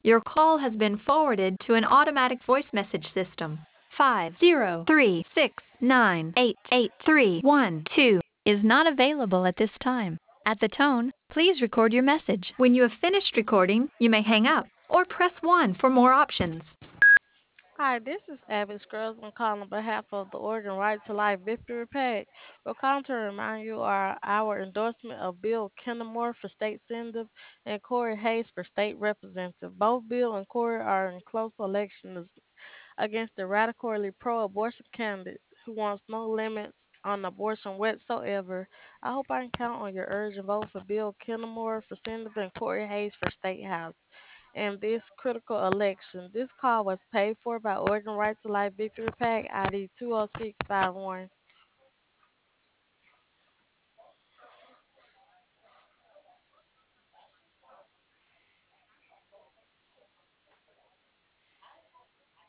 Your call has been forwarded to an automatic voice message system. 503698831 is not available at this time. At the tone, please record your message. When you have finished recording, you may hang up or press 1 for more options. Hi, this is Abby Scruggs. I'm calling on behalf of the Oregon Right to Life Victory Pack. We're calling to remind you our endorsement of Bill Kennemore for state senator and Corey Hayes for state representative. Both Bill and Corey are in close elections against the radically pro-abortion candidate who wants no limits on abortion whatsoever. I hope I can count on your urgent vote for Bill Kennemore for senator and Corey Hayes for state house in this critical election. This call was paid for by Oregon Right to Life Victory PAC ID 20651.